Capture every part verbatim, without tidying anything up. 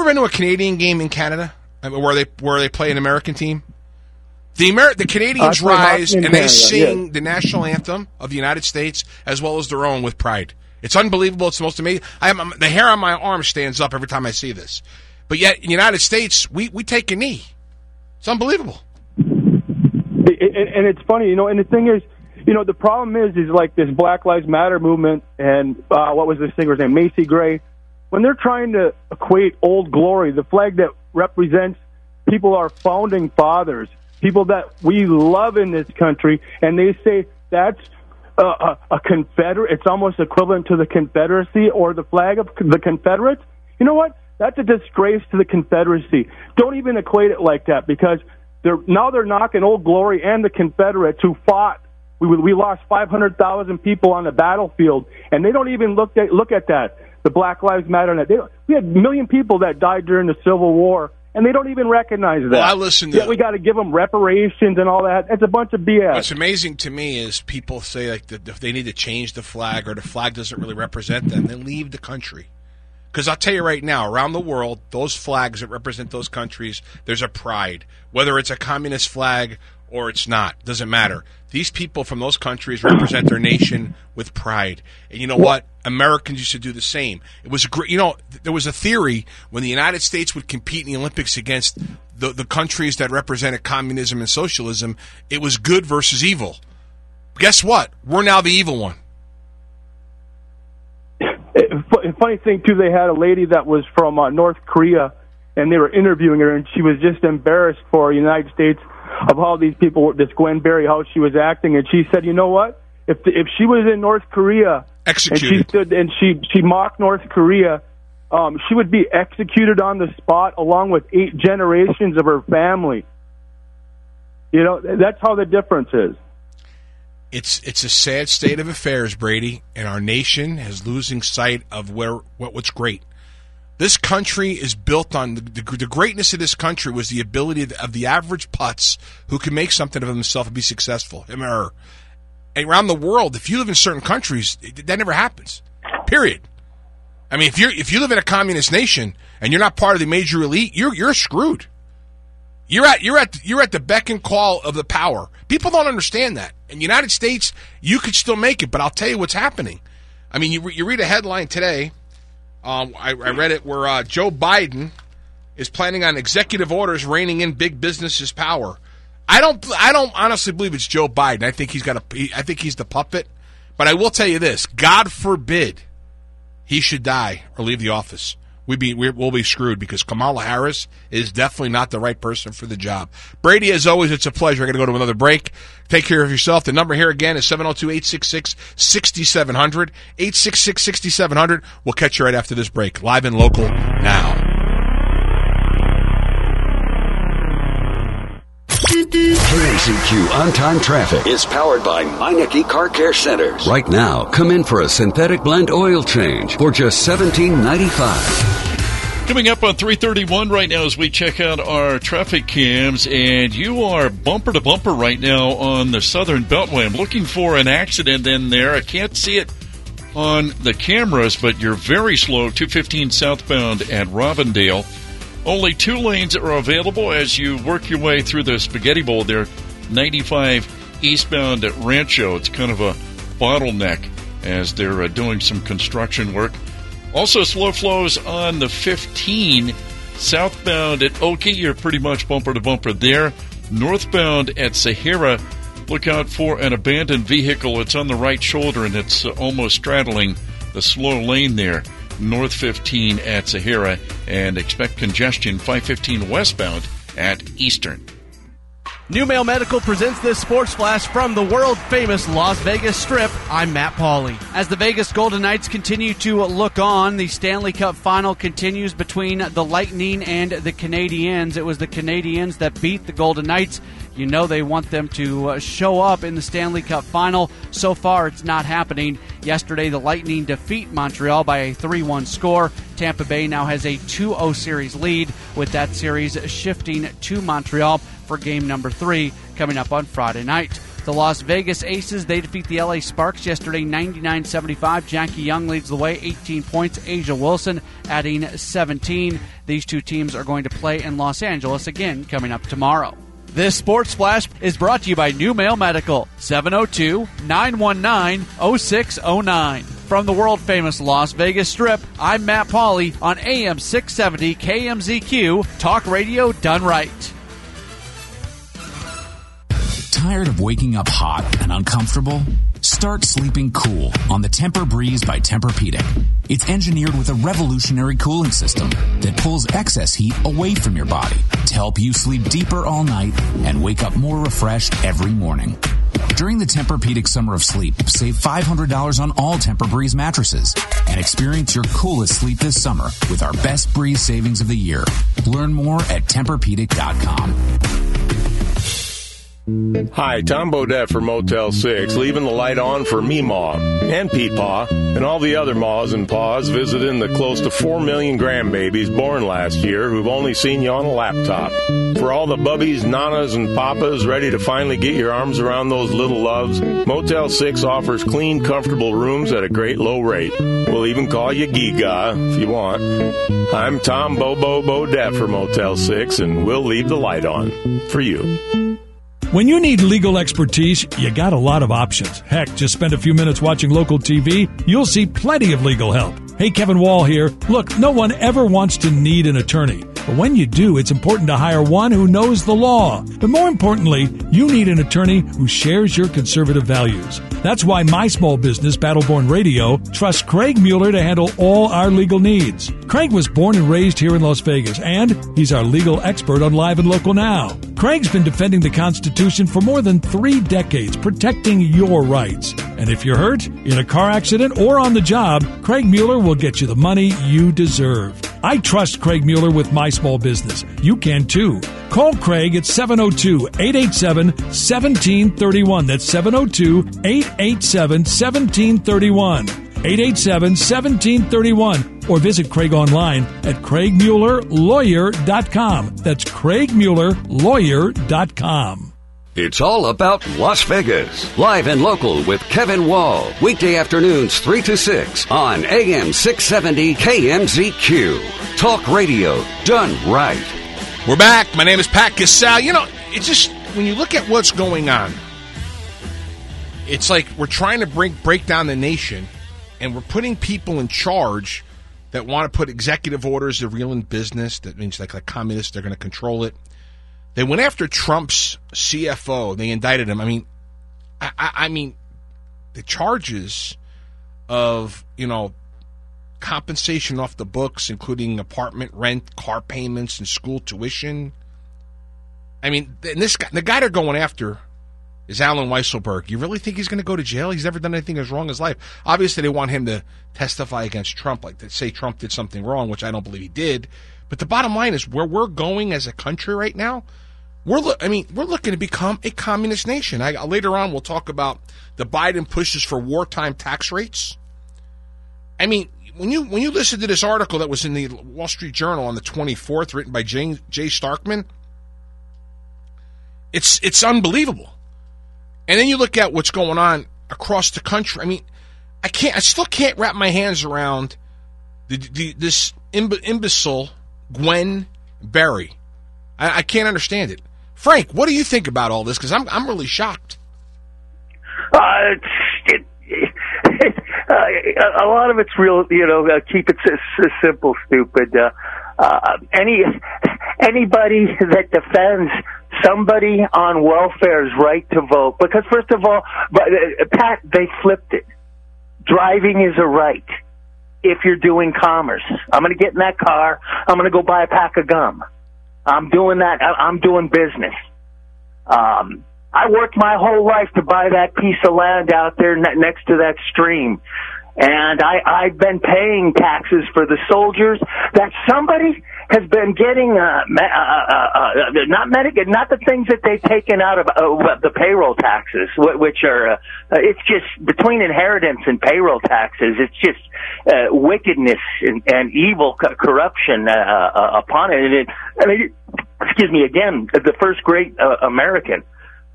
been to a Canadian game in Canada where they where they play an American team? The Amer- the Canadians uh, rise and Canada, they sing yes. the national anthem of the United States as well as their own with pride. It's unbelievable. It's the most amazing. I am, the hair on my arm stands up every time I see this. But yet, in the United States, we, we take a knee. It's unbelievable. And, and it's funny, you know, and the thing is, you know, the problem is, is like this Black Lives Matter movement and uh, what was the singer's name, Macy Gray, when they're trying to equate Old Glory, the flag that represents people, our founding fathers, people that we love in this country, and they say that's a, a, a Confederate, it's almost equivalent to the Confederacy or the flag of the Confederates. You know what? That's a disgrace to the Confederacy. Don't even equate it like that, because they're now they're knocking Old Glory and the Confederates who fought. We we lost five hundred thousand people on the battlefield, and they don't even look at look at that. The Black Lives Matter. And that. They, we had a million people that died during the Civil War, and they don't even recognize that. Well, I listen to yeah, we got to give them reparations and all that. It's a bunch of B S. What's amazing to me is people say like that if they need to change the flag or the flag doesn't really represent them, then leave the country. Because I'll tell you right now, around the world, those flags that represent those countries, there's a pride. Whether it's a communist flag or it's not, doesn't matter. These people from those countries represent their nation with pride. And you know what? Americans used to do the same. It was a great, you know, there was a theory when the United States would compete in the Olympics against the, the countries that represented communism and socialism, it was good versus evil. Guess what? We're now the evil one. Funny thing, too, they had a lady that was from uh, North Korea, and they were interviewing her, and she was just embarrassed for the United States of how these people were, this Gwen Berry, how she was acting, and she said, you know what? If the, if she was in North Korea executed. and she stood and she, she mocked North Korea, um, she would be executed on the spot along with eight generations of her family. You know, that's how the difference is. It's it's a sad state of affairs, Brady, and our nation is losing sight of where what, what's great. This country is built on the, the, the greatness of this country was the ability of the, of the average putz who can make something of himself and be successful, him or her. And around the world, if you live in certain countries, it, that never happens. Period. I mean, if you if you live in a communist nation and you're not part of the major elite, you're you're screwed. You're at you're at you're at the beck and call of the power. People don't understand that. In the United States, you could still make it, but I'll tell you what's happening. I mean, you you read a headline today. Um, I, I read it where uh, Joe Biden is planning on executive orders reining in big business's power. I don't I don't honestly believe it's Joe Biden. I think he's got a I think he's the puppet. But I will tell you this: God forbid he should die or leave the office. We be we'll be screwed because Kamala Harris is definitely not the right person for the job. Brady, as always, it's a pleasure. I got to go to another break. Take care of yourself. The number here again is seven oh two, eight six six, six seven zero zero, eight six six, six seven zero zero. We'll catch you right after this break. Live and local now. K M C Q On-Time Traffic is powered by Meineke Car Care Centers. Right now, come in for a synthetic blend oil change for just seventeen ninety-five. Coming up on three thirty-one right now as we check out our traffic cams, and you are bumper to bumper right now on the Southern Beltway. I'm looking for an accident in there. I can't see it on the cameras, but you're very slow, two fifteen southbound at Robindale. Only two lanes are available as you work your way through the Spaghetti Bowl there, ninety-five eastbound at Rancho. It's kind of a bottleneck as they're uh, doing some construction work. Also, slow flows on the fifteen southbound at Oki. You're pretty much bumper to bumper there. Northbound at Sahara, look out for an abandoned vehicle. It's on the right shoulder, and it's uh, almost straddling the slow lane there. North fifteen at Sahara, and expect congestion five fifteen westbound at Eastern. New Mail Medical presents this sports flash from the world-famous Las Vegas Strip. I'm Matt Pauley. As the Vegas Golden Knights continue to look on, the Stanley Cup Final continues between the Lightning and the Canadiens. It was the Canadiens that beat the Golden Knights. You know they want them to show up in the Stanley Cup Final. So far, it's not happening. Yesterday, the Lightning defeat Montreal by a three one score. Tampa Bay now has a two oh series lead, with that series shifting to Montreal for game number three coming up on Friday night. The Las Vegas Aces, they defeat the L A Sparks yesterday ninety-nine seventy-five. Jackie Young leads the way, eighteen points. Asia Wilson adding seventeen. These two teams are going to play in Los Angeles again coming up tomorrow. This Sports Flash is brought to you by New Mail Medical, seven oh two, nine one nine, oh six oh nine. From the world-famous Las Vegas Strip, I'm Matt Pauley on A M six seventy K M Z Q, talk radio done right. Tired of waking up hot and uncomfortable? Start sleeping cool on the Tempur-Breeze by Tempur-Pedic. It's engineered with a revolutionary cooling system that pulls excess heat away from your body to help you sleep deeper all night and wake up more refreshed every morning. During the Tempur-Pedic Summer of Sleep, save five hundred dollars on all Tempur-Breeze mattresses and experience your coolest sleep this summer with our best Breeze savings of the year. Learn more at Tempur Pedic dot com. Hi, Tom Bodette for Motel six, leaving the light on for Meemaw and Peepaw and all the other maws and paws visiting the close to four million grandbabies born last year who've only seen you on a laptop. For all the bubbies, nanas, and papas ready to finally get your arms around those little loves, Motel six offers clean, comfortable rooms at a great low rate. We'll even call you Giga if you want. I'm Tom Bobo Bodette for Motel six, and we'll leave the light on for you. When you need legal expertise, you got a lot of options. Heck, just spend a few minutes watching local T V. You'll see plenty of legal help. Hey, Kevin Wall here. Look, no one ever wants to need an attorney. But when you do, it's important to hire one who knows the law. But more importantly, you need an attorney who shares your conservative values. That's why my small business, Battleborn Radio, trusts Craig Mueller to handle all our legal needs. Craig was born and raised here in Las Vegas, and he's our legal expert on Live and Local Now. Craig's been defending the Constitution for more than three decades, protecting your rights. And if you're hurt, in a car accident, or on the job, Craig Mueller will get you the money you deserve. I trust Craig Mueller with my small business. You can too. Call Craig at seven oh two, eight eight seven, one seven three one. That's seven oh two, eight eight seven, one seven three one. eight eight seven, one seven three one. Or visit Craig online at craig mueller lawyer dot com. That's craig mueller lawyer dot com. It's all about Las Vegas. Live and Local with Kevin Wall. Weekday afternoons three to six on A M six seventy K M Z Q. Talk radio done right. We're back. My name is Pat Casale. You know, it's just, when you look at what's going on, it's like we're trying to break, break down the nation, and we're putting people in charge that want to put executive orders of real in business. That means like, like communists, they're going to control it. They went after Trump's C F O. They indicted him. I mean, I, I, I mean, the charges of, you know, compensation off the books, including apartment rent, car payments, and school tuition. I mean, and this guy, the guy they're going after is Alan Weisselberg. You really think he's going to go to jail? He's never done anything as wrong in his life. Obviously, they want him to testify against Trump, like to say Trump did something wrong, which I don't believe he did. But the bottom line is, where we're going as a country right now, we're lo- I mean, we're looking to become a communist nation. I, later on, we'll talk about the Biden pushes for wartime tax rates. I mean, when you when you listen to this article that was in the Wall Street Journal on the twenty-fourth, written by Jay, Jay Starkman, it's it's unbelievable. And then you look at what's going on across the country. I mean, I can't, I still can't wrap my hands around the, the, this imb- imbecile Gwen Berry. I, I can't understand it. Frank, what do you think about all this? Because I'm I'm really shocked. Uh, it, it, uh, a lot of it's real, you know. Uh, keep it s- s- simple, stupid. Uh, uh, any anybody that defends somebody on welfare's right to vote, because first of all, but uh, Pat, they flipped it. Driving is a right. If you're doing commerce, I'm going to get in that car. I'm going to go buy a pack of gum. I'm doing that. I'm doing business. Um, I worked my whole life to buy that piece of land out there next to that stream. And I, I've been paying taxes for the soldiers that somebody has been getting, uh, uh, uh, uh, not Medicaid, not the things that they've taken out of uh, the payroll taxes, which are, uh, it's just between inheritance and payroll taxes, it's just uh, wickedness and, and evil co- corruption uh, uh, upon it. And it, I mean, excuse me, again, the first great uh, American.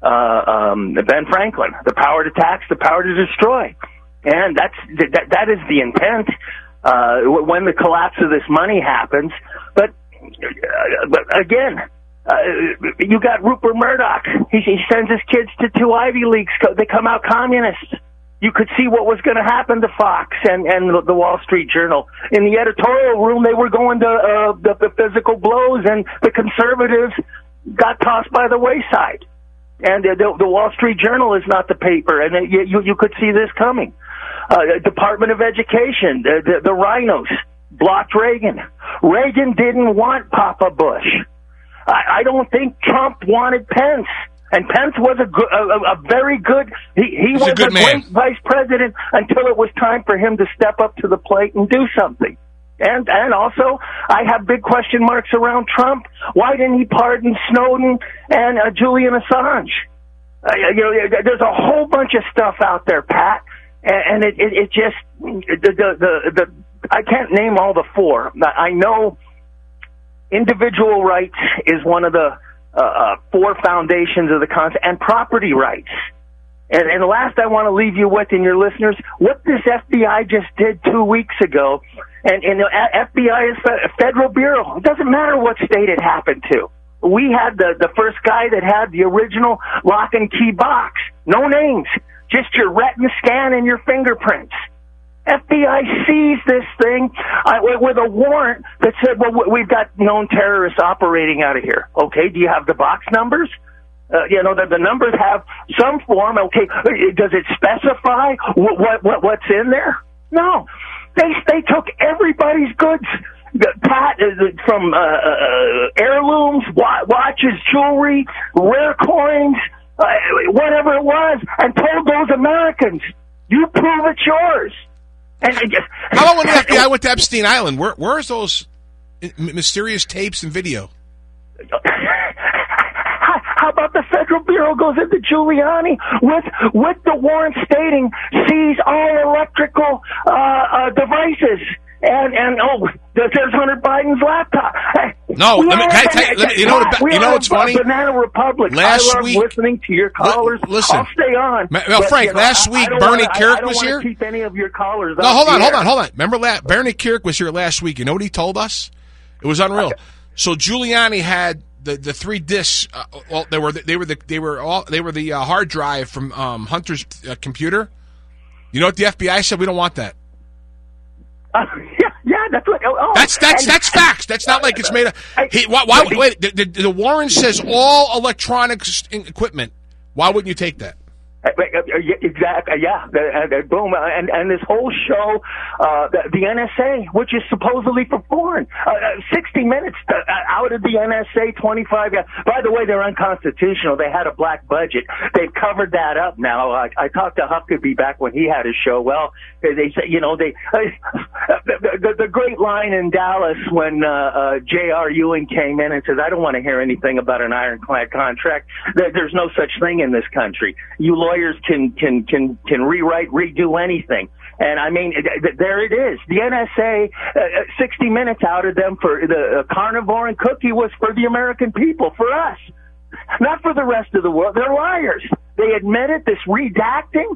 uh, um, Ben Franklin, the power to tax, the power to destroy. And that's that, that is the intent uh, when the collapse of this money happens. But, uh, but again, uh, you got Rupert Murdoch. He, he sends his kids to two Ivy Leagues. They come out communists. You could see what was going to happen to Fox and, and the Wall Street Journal. In the editorial room, they were going to uh, the, the physical blows, and the conservatives got tossed by the wayside. And uh, the, the Wall Street Journal is not the paper, and uh, you, you could see this coming. Uh, Department of Education, the, the, the rhinos blocked Reagan. Reagan didn't want Papa Bush. I, I don't think Trump wanted Pence. And Pence was a, good, a, a very good, he, he was a, a great vice president until it was time for him to step up to the plate and do something. And and also, I have big question marks around Trump. Why didn't he pardon Snowden and uh, Julian Assange? Uh, you know, there's a whole bunch of stuff out there, Pat, and, and it, it, it just, the, the, the, the, I can't name all the four. I know individual rights is one of the Uh, uh, four foundations of the concept, and property rights. And, and last, I want to leave you with, and your listeners, what this F B I just did two weeks ago. And, and the F B I is a federal bureau. It doesn't matter what state it happened to. We had the, the first guy that had the original lock and key box. No names, just your retina scan and your fingerprints. F B I seized this thing uh, with a warrant that said, well, we've got known terrorists operating out of here. Okay, do you have the box numbers? Uh, you know, the, the numbers have some form. Okay, does it specify what, what, what what's in there? No. They, they took everybody's goods, Pat, from uh, uh, heirlooms, watches, jewelry, rare coins, uh, whatever it was, and told those Americans, you prove it's yours. And just, how about when the F B I went to Epstein Island? Where, where's those mysterious tapes and video? How about the Federal Bureau goes into Giuliani with with the warrant stating seize all electrical uh, uh, devices? And, and oh, there's Hunter Biden's laptop. No, let me, can I tell you, let me, you know what, you know what's funny? Banana Republic. Last I love week, listening to your callers. L- listen, I'll stay on. Ma- well, but, Frank, you know, last I, week I Bernie wanna, Kirk I, I was here. Keep any of your callers no, hold on, here. hold on, hold on. Remember, la- Bernie Kirk was here last week. You know what he told us? It was unreal. Okay. So Giuliani had the, the three discs. Uh, well, they were the, they were the they were all they were the uh, hard drive from um, Hunter's uh, computer. You know what the F B I said? We don't want that. Uh, yeah, yeah, that's what. Oh, that's that's and, that's facts. That's not like it's made up. He, why, why, wait, the, the, the warrant says all electronics equipment. Why wouldn't you take that? Exactly. Yeah. Boom. And and this whole show, uh, the, the N S A, which is supposedly for foreign, uh, sixty minutes out of the N S A, twenty-five. By the way, they're unconstitutional. They had a black budget. They've covered that up now. I, I talked to Huckabee back when he had his show. Well, they say, you know, they uh, the, the, the great line in Dallas when uh, uh, J R. Ewing came in and says, "I don't want to hear anything about an ironclad contract. There's no such thing in this country. You lawyers can can can can rewrite, redo anything." And I mean, there it is. The N S A, uh, sixty minutes out of them for the uh, carnivore and cookie was for the American people, for us, not for the rest of the world. They're liars. They admitted this redacting.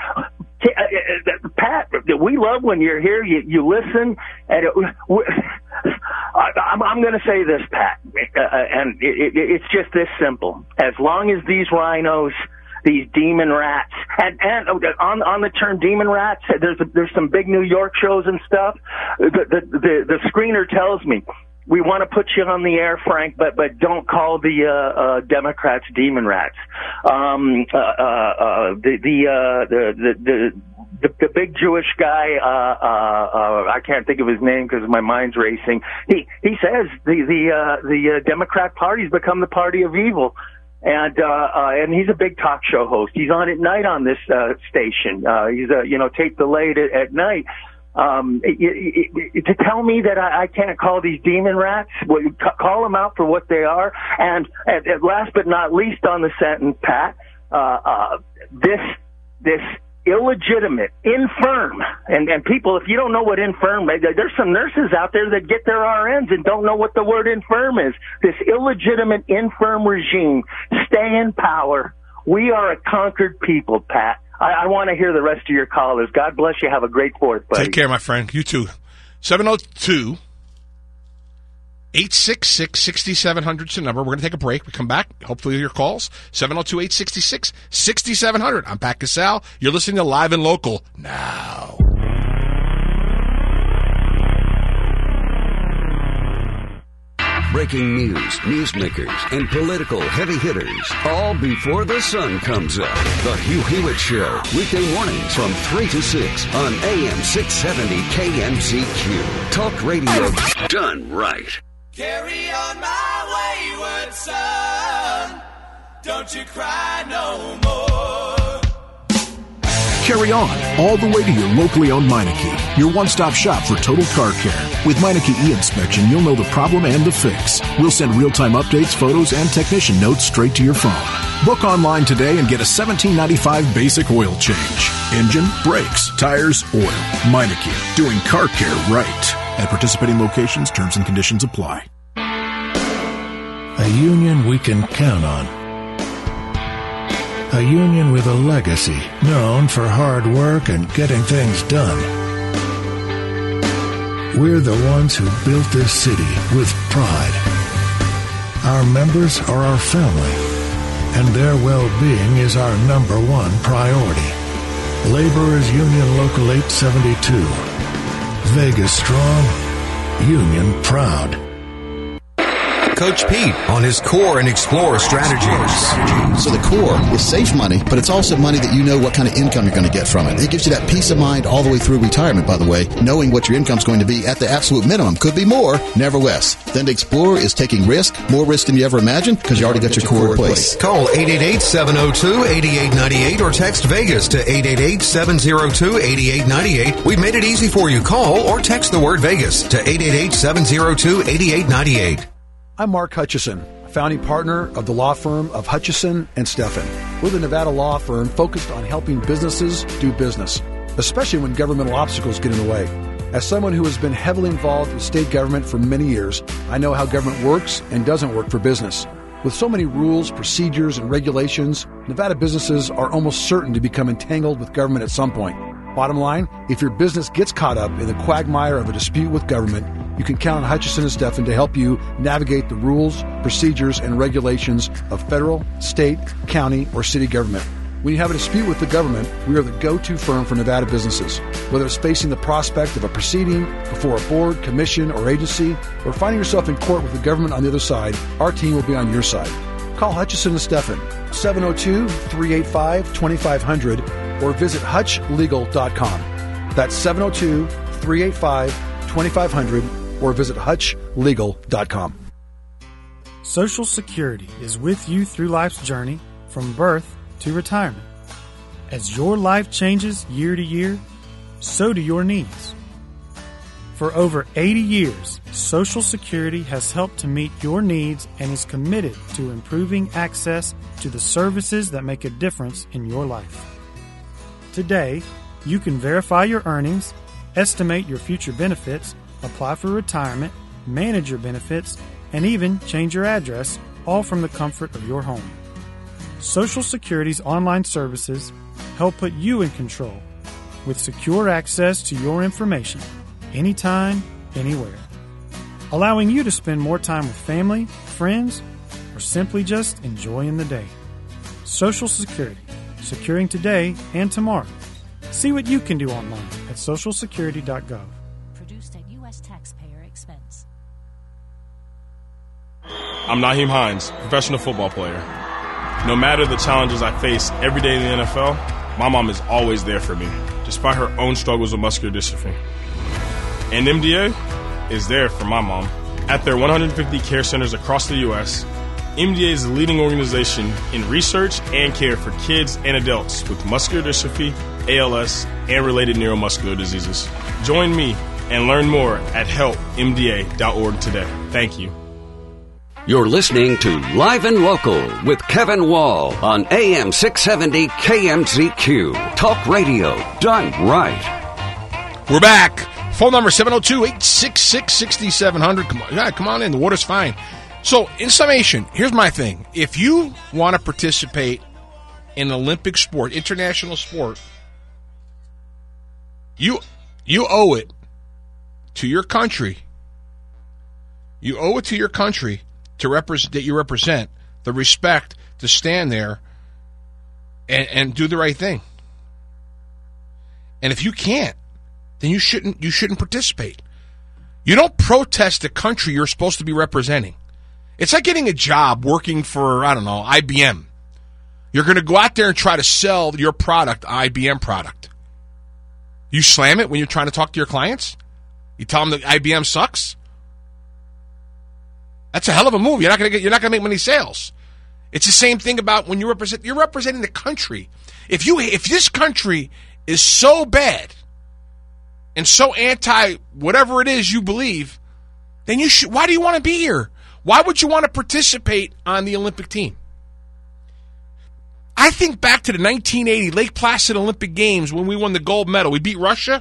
Pat, we love when you're here. You, you listen, and it, I'm, I'm going to say this, Pat, uh, and it, it, it's just this simple. As long as these rhinos, these demon rats, and and on on the term demon rats, there's a, there's some big New York shows and stuff. The the the, the screener tells me, we want to put you on the air, Frank, but but don't call the uh, uh, Democrats demon rats. Um, uh, uh, uh, the the, uh, the the the the the big Jewish guy, uh, uh, uh, I can't think of his name because my mind's racing. He he says the the uh, the uh, Democrat Party's become the party of evil. And, uh, uh, and he's a big talk show host. He's on at night on this, uh, station. Uh, he's, uh, you know, tape delayed at, at night. Um, it, it, it, to tell me that I, I can't call these demon rats, well, c- call them out for what they are. And, and, and last but not least on the sentence, Pat, uh, uh, this, this illegitimate, infirm, and, and people, if you don't know what infirm, there's some nurses out there that get their R Ns and don't know what the word infirm is. This illegitimate, infirm regime stay in power We are a conquered people, Pat. I, I want to hear the rest of your callers. God bless you. Have a great fourth, buddy. Take care, my friend. You too. seven oh two, eight six six, six seven zero zero is the number. We're going to take a break. We come back. Hopefully your calls. seven oh two, eight six six, six seven zero zero. I'm Pat Casale. You're listening to Live and Local now. Breaking news, newsmakers, and political heavy hitters, all before the sun comes up. The Hugh Hewitt Show, weekday mornings from three to six on A M six seventy K M Z Q. Talk radio done right. Carry on my wayward son. Don't you cry no more. Carry on, all the way to your locally owned Meineke, your one-stop shop for total car care. With Meineke e-Inspection, you'll know the problem and the fix. We'll send real-time updates, photos, and technician notes straight to your phone. Book online today and get a seventeen ninety-five basic oil change. Engine, brakes, tires, oil. Meineke, doing car care right. At participating locations, terms and conditions apply. A union we can count on. A union with a legacy, known for hard work and getting things done. We're the ones who built this city with pride. Our members are our family, and their well-being is our number one priority. Laborers Union Local eight seventy-two. Vegas strong, union proud. Coach Pete on his Core and Explorer strategies. So the Core is safe money, but it's also money that you know what kind of income you're going to get from it. It gives you that peace of mind all the way through retirement, by the way, knowing what your income's going to be at the absolute minimum. Could be more, never less. Then the Explorer is taking risk, more risk than you ever imagined, because you already got your Core in place. Call eight eight eight, seven oh two, eight eight nine eight or text Vegas to eight eight eight, seven oh two, eight eight nine eight. We've made it easy for you. Call or text the word Vegas to eight eight eight, seven oh two, eight eight nine eight. I'm Mark Hutchison, founding partner of the law firm of Hutchison and Steffen. We're the Nevada law firm focused on helping businesses do business, especially when governmental obstacles get in the way. As someone who has been heavily involved with state government for many years, I know how government works and doesn't work for business. With so many rules, procedures, and regulations, Nevada businesses are almost certain to become entangled with government at some point. Bottom line, if your business gets caught up in the quagmire of a dispute with government, you can count on Hutchison and Steffen to help you navigate the rules, procedures, and regulations of federal, state, county, or city government. When you have a dispute with the government, we are the go-to firm for Nevada businesses. Whether it's facing the prospect of a proceeding before a board, commission, or agency, or finding yourself in court with the government on the other side, our team will be on your side. Call Hutchison and Steffen, seven oh two, three eight five, two five zero zero, or visit hutch legal dot com. That's seven oh two, three eight five, two five zero zero, or visit hutch legal dot com. Social Security is with you through life's journey from birth to retirement. As your life changes year to year, so do your needs. For over eighty years, Social Security has helped to meet your needs and is committed to improving access to the services that make a difference in your life. Today, you can verify your earnings, estimate your future benefits, apply for retirement, manage your benefits, and even change your address, all from the comfort of your home. Social Security's online services help put you in control with secure access to your information anytime, anywhere, allowing you to spend more time with family, friends, or simply just enjoying the day. Social Security, securing today and tomorrow. See what you can do online at social security dot gov. Produced at U S taxpayer expense. I'm Naheem Hines, professional football player. No matter the challenges I face every day in the N F L, my mom is always there for me, despite her own struggles with muscular dystrophy. And M D A is there for my mom. At their one hundred fifty care centers across the U S, M D A is the leading organization in research and care for kids and adults with muscular dystrophy, A L S, and related neuromuscular diseases. Join me and learn more at help M D A dot org today. Thank you. You're listening to Live and Local with Kevin Wall on A M six seventy K M Z Q. Talk radio done right. We're back. Phone number seven oh two, eight six six, six seven zero zero. Come on, yeah, come on in. The water's fine. So, in summation, here's my thing. If you want to participate in Olympic sport, international sport, you you owe it to your country. You owe it to your country to represent that you represent the respect to stand there and, and do the right thing. And if you can't, then you shouldn't you shouldn't participate. You don't protest the country you're supposed to be representing. It's like getting a job working for, I don't know, I B M. You're going to go out there and try to sell your product, I B M product. You slam it when you're trying to talk to your clients? You tell them that I B M sucks? That's a hell of a move. You're not going to get you're not going to make many sales. It's the same thing about when you represent you're representing the country. If you if this country is so bad and so anti whatever it is you believe, then you should why do you want to be here? Why would you want to participate on the Olympic team? I think back to the nineteen eighty Lake Placid Olympic Games when we won the gold medal. We beat Russia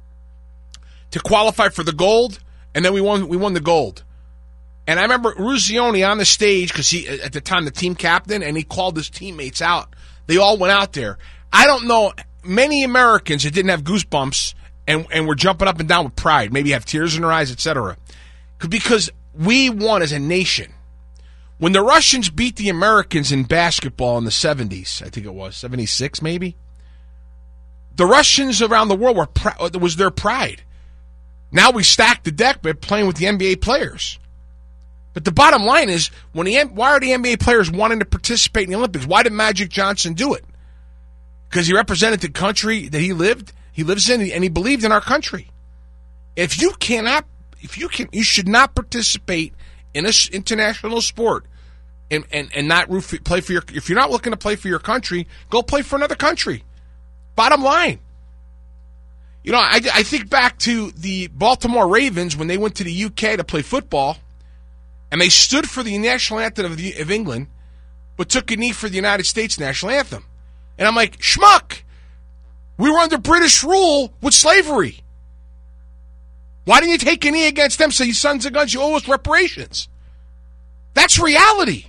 to qualify for the gold, and then we won we won the gold. And I remember Ruzioni on the stage, because he, at the time, the team captain, and he called his teammates out. They all went out there. I don't know many Americans that didn't have goosebumps and, and were jumping up and down with pride, maybe have tears in their eyes, et cetera. Because we won as a nation. When the Russians beat the Americans in basketball in the seventies, I think it was, seventy-six maybe, the Russians around the world were pr- it was their pride. Now we stacked the deck by playing with the N B A players. But the bottom line is, when the why are the N B A players wanting to participate in the Olympics? Why did Magic Johnson do it? Because he represented the country that he lived, he lives in, and he believed in our country. If you cannot, if you can, you should not participate in an international sport and, and, and not root for, play for your. If you're not looking to play for your country, go play for another country. Bottom line. You know, I, I think back to the Baltimore Ravens when they went to the U K to play football. And they stood for the national anthem of, the, of England, but took a knee for the United States national anthem. And I'm like, schmuck, we were under British rule with slavery. Why didn't you take a knee against them? So you sons of guns, you owe us reparations. That's reality.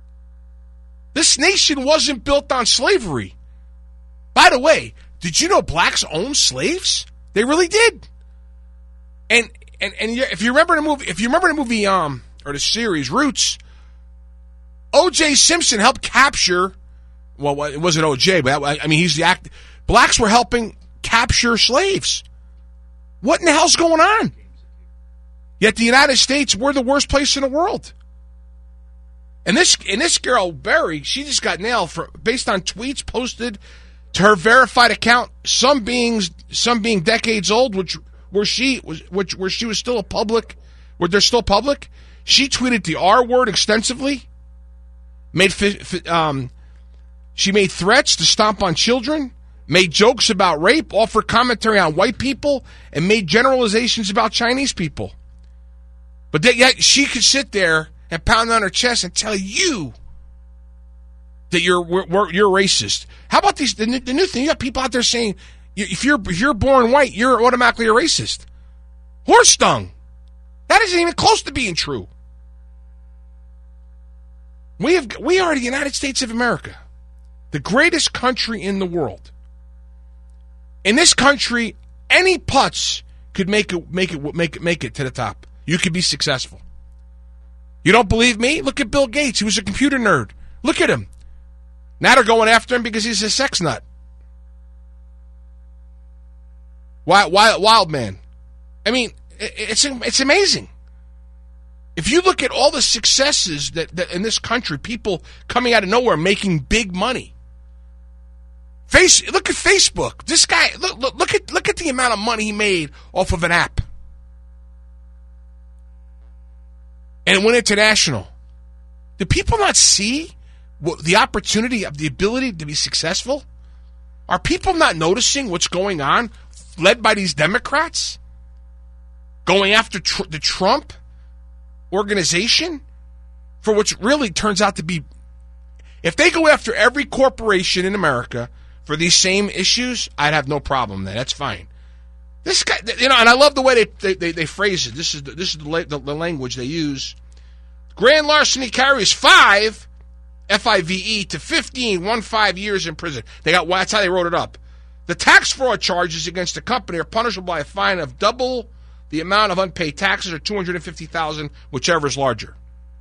This nation wasn't built on slavery. By the way, did you know blacks owned slaves? They really did. And and and if you remember the movie, if you remember the movie, um. or the series Roots, O J Simpson helped capture, well, it wasn't O J, but I mean, he's the act. Blacks were helping capture slaves. What in the hell's going on? Yet the United States, we're the worst place in the world. And this and this girl, Berry, she just got nailed for based on tweets posted to her verified account, some being, some being decades old, which where she was, which where she was still a public, where they're still public. She tweeted the R word extensively. Made um, she made threats to stomp on children. Made jokes about rape. Offered commentary on white people, and made generalizations about Chinese people. But that, yet she could sit there and pound on her chest and tell you that you're we're, we're, you're racist. How about these? The new, the new thing, you got people out there saying if you're if you're born white, you're automatically a racist. Horse dung. That isn't even close to being true. We have we are the United States of America, the greatest country in the world. In this country, any putz could make it make it make it make it to the top. You could be successful. You don't believe me? Look at Bill Gates. He was a computer nerd. Look at him. Now they're going after him because he's a sex nut. Wild, wild, wild man. I mean, it's it's amazing. If you look at all the successes that, that in this country, people coming out of nowhere making big money. Face, look at Facebook. This guy, look, look, look at look at the amount of money he made off of an app. And it went international. Do people not see what, the opportunity of the ability to be successful? Are people not noticing what's going on, led by these Democrats? Going after tr- the Trump organization for which really turns out to be, if they go after every corporation in America for these same issues, I'd have no problem there. That's fine. This guy, you know, and I love the way they they, they, they phrase it. This is the, this is the, the, the language they use. Grand larceny carries five. F I V E, to fifteen, one five years in prison. They got that's how they wrote it up. The tax fraud charges against the company are punishable by a fine of double the amount of unpaid taxes, or two hundred fifty thousand dollars, whichever is larger.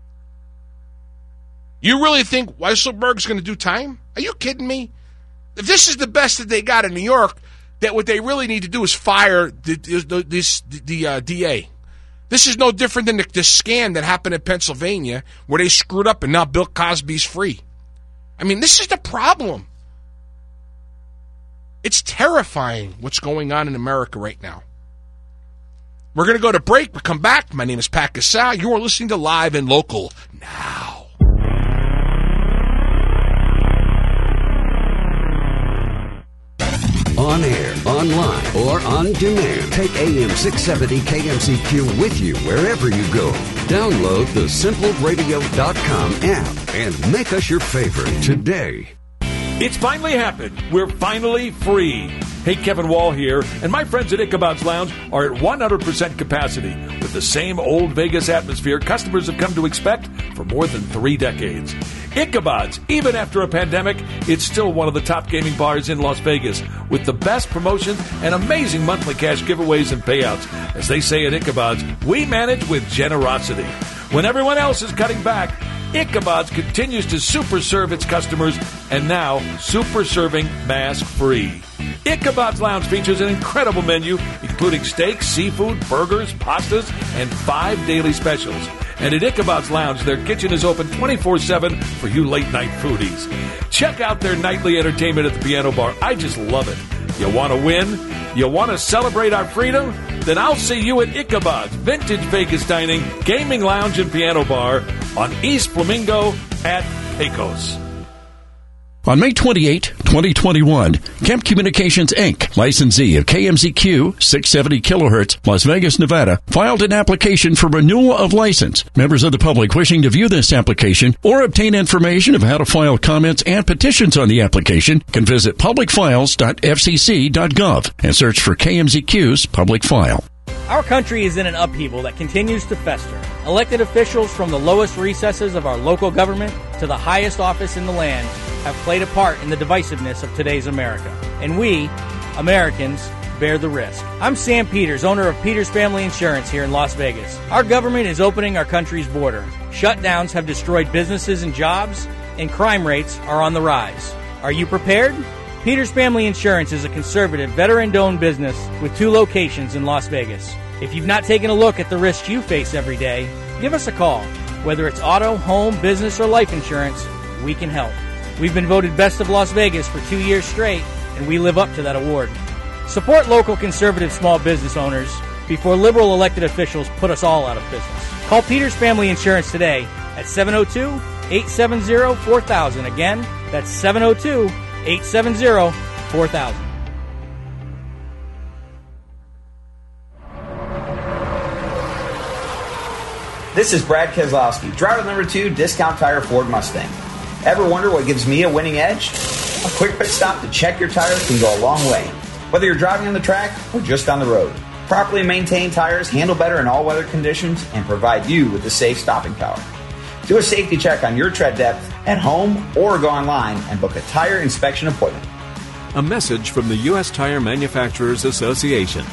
You really think Weisselberg's going to do time? Are you kidding me? If this is the best that they got in New York, that what they really need to do is fire the, the, this, the uh, D A. This is no different than the, the scam that happened in Pennsylvania where they screwed up and now Bill Cosby's free. I mean, this is the problem. It's terrifying what's going on in America right now. We're going to go to break. We'll come back. My name is Pat Casal. You are listening to Live and Local now. On air, online, or on demand. Take A M six seventy K M Z Q with you wherever you go. Download the simple radio dot com app and make us your favorite today. It's finally happened. We're finally free. Hey, Kevin Wall here, and my friends at Ichabod's Lounge are at one hundred percent capacity with the same old Vegas atmosphere customers have come to expect for more than three decades. Ichabod's, even after a pandemic, it's still one of the top gaming bars in Las Vegas with the best promotions and amazing monthly cash giveaways and payouts. As they say at Ichabod's, we manage with generosity. When everyone else is cutting back, Ichabod's continues to super serve its customers, and now super serving mask free. Ichabod's Lounge features an incredible menu, including steaks, seafood, burgers, pastas, and five daily specials. And at Ichabod's Lounge, their kitchen is open twenty-four seven for you late-night foodies. Check out their nightly entertainment at the piano bar. I just love it. You want to win? You want to celebrate our freedom? Then I'll see you at Ichabod's Vintage Vegas Dining, Gaming Lounge, and Piano Bar on East Flamingo at Pecos. On May twenty-eighth, twenty twenty-one, Kemp Communications, Incorporated, licensee of K M Z Q six seventy kilohertz, Las Vegas, Nevada, filed an application for renewal of license. Members of the public wishing to view this application or obtain information of how to file comments and petitions on the application can visit public files dot f c c dot gov and search for K M Z Q's public file. Our country is in an upheaval that continues to fester. Elected officials from the lowest recesses of our local government to the highest office in the land have played a part in the divisiveness of today's America. And we, Americans, bear the risk. I'm Sam Peters, owner of Peters Family Insurance here in Las Vegas. Our government is opening our country's border. Shutdowns have destroyed businesses and jobs, and crime rates are on the rise. Are you prepared? Peters Family Insurance is a conservative, veteran-owned business with two locations in Las Vegas. If you've not taken a look at the risks you face every day, give us a call. Whether it's auto, home, business, or life insurance, we can help. We've been voted Best of Las Vegas for two years straight, and we live up to that award. Support local conservative small business owners before liberal elected officials put us all out of business. Call Peters Family Insurance today at seven oh two, eight seven oh, four thousand. Again, that's seven oh two, eight seven oh, four thousand. This is Brad Keselowski, driver number two, Discount Tire Ford Mustang. Ever wonder what gives me a winning edge? A quick pit stop to check your tires can go a long way. Whether you're driving on the track or just on the road, properly maintained tires handle better in all weather conditions and provide you with the safe stopping power. Do a safety check on your tread depth at home or go online and book a tire inspection appointment. A message from the U S Tire Manufacturers Association.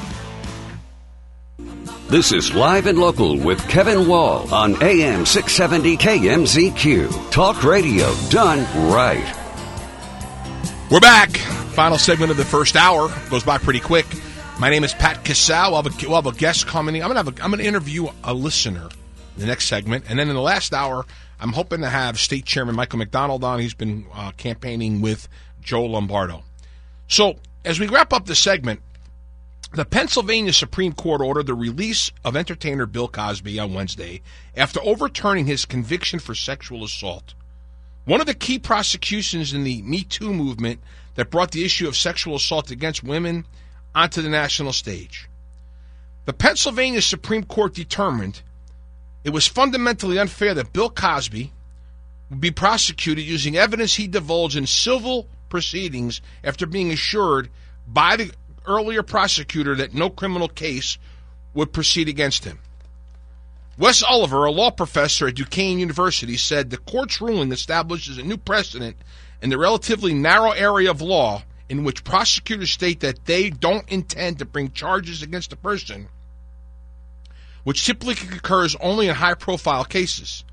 This is Live and Local with Kevin Wall on A M six seventy K M Z Q. Talk radio done right. We're back. Final segment of the first hour. Goes by pretty quick. My name is Pat Casal. We'll have a, we'll have a guest coming in. I'm going to I'm going to interview a listener in the next segment. And then in the last hour, I'm hoping to have State Chairman Michael McDonald on. He's been uh, campaigning with Joe Lombardo. So as we wrap up the segment, the Pennsylvania Supreme Court ordered the release of entertainer Bill Cosby on Wednesday after overturning his conviction for sexual assault. One of the key prosecutions in the Me Too movement that brought the issue of sexual assault against women onto the national stage. The Pennsylvania Supreme Court determined it was fundamentally unfair that Bill Cosby would be prosecuted using evidence he divulged in civil proceedings after being assured by the earlier prosecutor that no criminal case would proceed against him. Wes Oliver, a law professor at Duquesne University, said the court's ruling establishes a new precedent in the relatively narrow area of law in which prosecutors state that they don't intend to bring charges against a person, which typically occurs only in high-profile cases.